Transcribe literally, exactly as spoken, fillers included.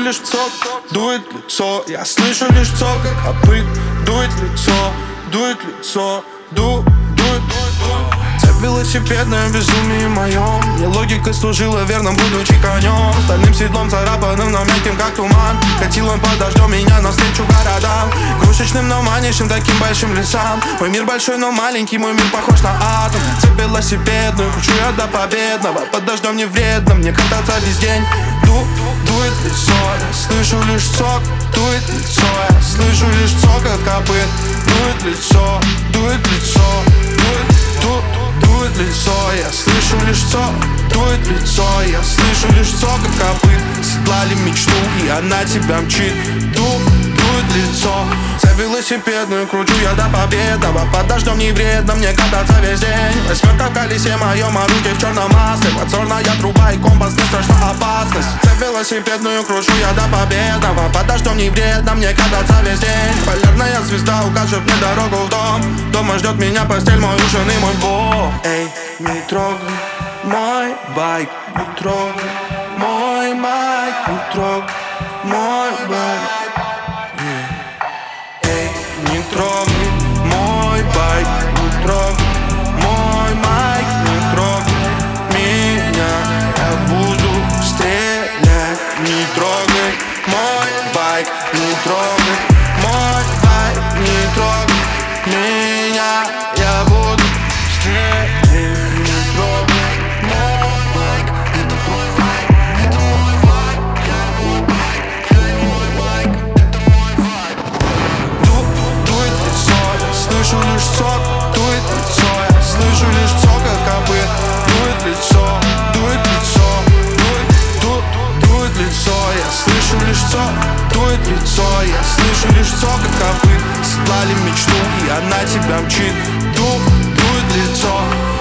лишь цок, дует лицо. Я слышу лишь цок, как копыт, дует лицо, дует лицо, ду, дует. Цепь велосипедная, безумие моем. Мне логикой служила верным, будучи конем. Стальным седлом царапанным, но мягким, как туман. Катил он под дождем меня навстречу городам. Крошечным, но манящим, таким большим лесам. Мой мир большой, но маленький, мой мир похож на атом. Цепь велосипедную, кручу я до победного. Под дождем не вредно, мне кататься весь день. Ду, дует лицо, я слышу лишь цок, дует лицо. Я слышу лишь цок от копыт, дует лицо, дует лицо, дует, ду, дует лицо. Я слышу лишь цок, дует лицо. Я слышу лишь цок от копыт. Седлали мечту, и она тебя мчит. Ду, дует лицо. Цепь велосипедную кручу я до победного. Под дождем не вредно мне кататься весь день. Восьмерка в колесе моем, а руки в черном масле. Подзорная труба и компас, не страшна опасность. Цепь велосипедную кручу я до победного. Под дождем не вредно мне кататься весь день. Полярная звезда укажет мне дорогу в дом. Дома ждет меня постель, мой ужин и мой бог. Эй, не трогай мой байк, не трогай мой байк, не трогай мой байк. Эй, не трогай мой байк, не трогай мой байк, не трогай меня, я буду стрелять. Не трогай мой байк, не трогай мой байк, не трогай меня, я буду стрелять. Не трогай мой байк, это мой байк, это мой байк, я буду, это мой байк, это мой байк. Ду, дует лицо, я слышу лишь цок, дует лицо. Я слышу лишь цок от копыт, дует лицо, дует лицо, дует, ду, дует лицо. Я слышу лишь цок, дует лицо. Я слышу лишь цок от копыт. Седлали мечту, и она тебя мчит. Ду, дует лицо.